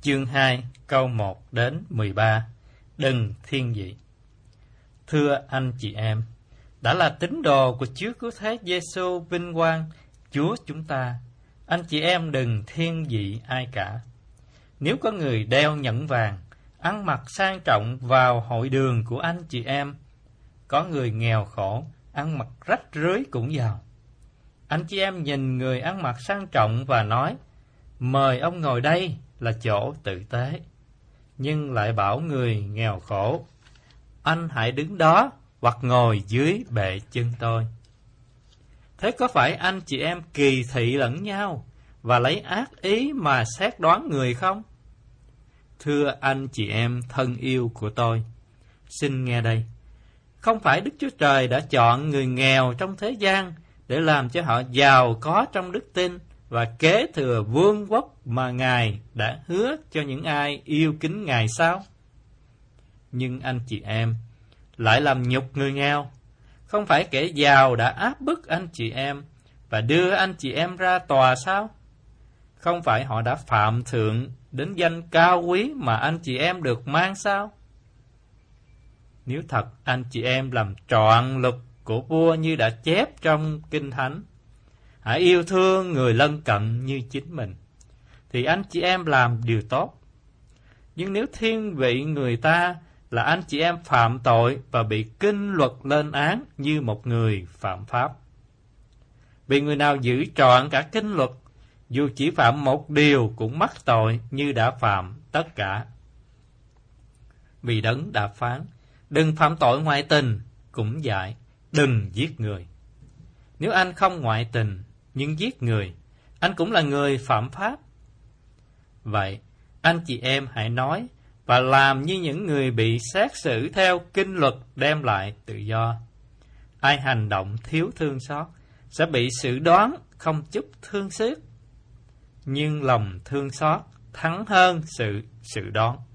chương 2, câu 1 đến 13. Đừng thiên vị. Thưa anh chị em, đã là tín đồ của Chúa Cứu Thế Giêsu vinh quang Chúa chúng ta, anh chị em đừng thiên vị ai cả. Nếu có người đeo nhẫn vàng, ăn mặc sang trọng vào hội đường của anh chị em, có người nghèo khổ, ăn mặc rách rưới cũng vào, anh chị em nhìn người ăn mặc sang trọng và nói, mời ông ngồi đây là chỗ tử tế, nhưng lại bảo người nghèo khổ, anh hãy đứng đó hoặc ngồi dưới bệ chân tôi. Thế có phải anh chị em kỳ thị lẫn nhau và lấy ác ý mà xét đoán người không? Thưa anh chị em thân yêu của tôi, xin nghe đây. Không phải Đức Chúa Trời đã chọn người nghèo trong thế gian để làm cho họ giàu có trong đức tin và kế thừa vương quốc mà Ngài đã hứa cho những ai yêu kính Ngài sao? Nhưng anh chị em lại làm nhục người nghèo. Không phải kẻ giàu đã áp bức anh chị em và đưa anh chị em ra tòa sao? Không phải họ đã phạm thượng đến danh cao quý mà anh chị em được mang sao? Nếu thật anh chị em làm trọn luật của vua như đã chép trong Kinh Thánh, hãy yêu thương người lân cận như chính mình, thì anh chị em làm điều tốt. Nhưng nếu thiên vị người ta là anh chị em phạm tội và bị kinh luật lên án như một người phạm pháp. Vì người nào giữ trọn cả kinh luật, dù chỉ phạm một điều cũng mắc tội như đã phạm tất cả. Vì Đấng đã phán, đừng phạm tội ngoại tình, cũng dạy, đừng giết người. Nếu anh không ngoại tình, nhưng giết người, anh cũng là người phạm pháp. Vậy, anh chị em hãy nói và làm như những người bị xét xử theo kinh luật đem lại tự do. Ai hành động thiếu thương xót sẽ bị xử đoán không chút thương xót, nhưng lòng thương xót thắng hơn sự đoán.